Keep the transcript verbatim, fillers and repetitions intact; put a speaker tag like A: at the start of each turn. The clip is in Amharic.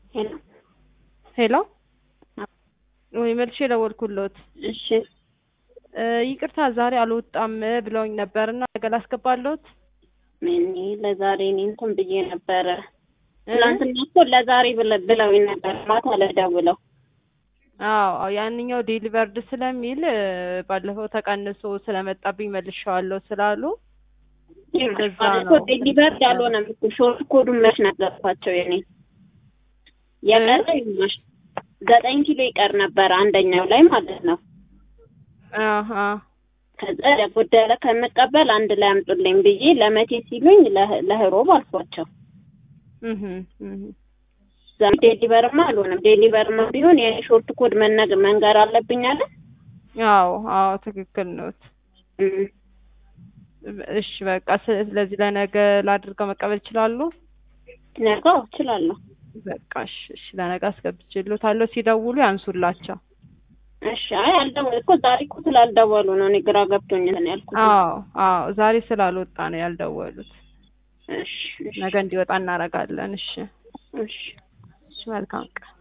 A: ሄሎ
B: ሄሎ ወይ መልሼ ደወልኩልዎት።
A: እሺ
B: ይቅርታ ዛሬ አልወጣም ብለውኝ ነበርና ነገ ላስገባልዎት።
A: እኔ ለዛሬ እኔ እንትን ብዬ ነበረ። ትናንትና እኮ ለዛሬ ብለ- ብለውኝ ነበር ማታ ላይ ደውለው።
B: አዎ አዎ ያንኛው ዴሊቨርድ ስለሚል ባለፈው ተቀንሶ ስለመጣብኝ መልሼዋለሁ ስላሉ እንደዛ
A: ማለት
B: ነው።
A: እኮ ዴሊቨርድ አልሆነም እኮ ሾርት ኮዱን መች ነገርኳቸው። የኔ የቀረ ይመሽ ዘጠኝ ኪሎ ይቀር ነበር አንደኛው ላይ ማለት ነው።
B: አሃ
A: ከዛ ለጎደለ ከመቀበል አንድ ላይ አምጡልኝ ብዬ ለመቴ ሲሉኝ ለህ- ለህሮብ አልኳቸው።
B: እህ እህ
A: ዛም ዴሊቨርማ አልሆነም። ዴሊቨርማ ቢሆን የሾርት ኮድ መነገር መንገር አለብኝ አለ።
B: አዎ አዎ ትክክል ነው።
A: እም
B: እሺ በቃ ስለዚህ ለነገ ላድርገው መቀበል ይችላሉ?
A: ነገ እችላለሁ።
B: በቃ እሺ እሺ ለነገ አስገብቼልዎታለሁ። ሲደውሉ ያንሱላቸው።
A: እሺ አይ አልደወሉ እኮ ዛሬ እኮ ስላልደወሉ ነው እኔ ግራ ገብቶኝ ነው ያልኩት።
B: አዎ አዎ ዛሬ ስላልወጣ ነው ያልደወሉት።
A: እሺ እሺ
B: ነገ እንዲወጣ እናደርጋለን። እሺ
A: እሺ
B: እሺ መልካም ቀን።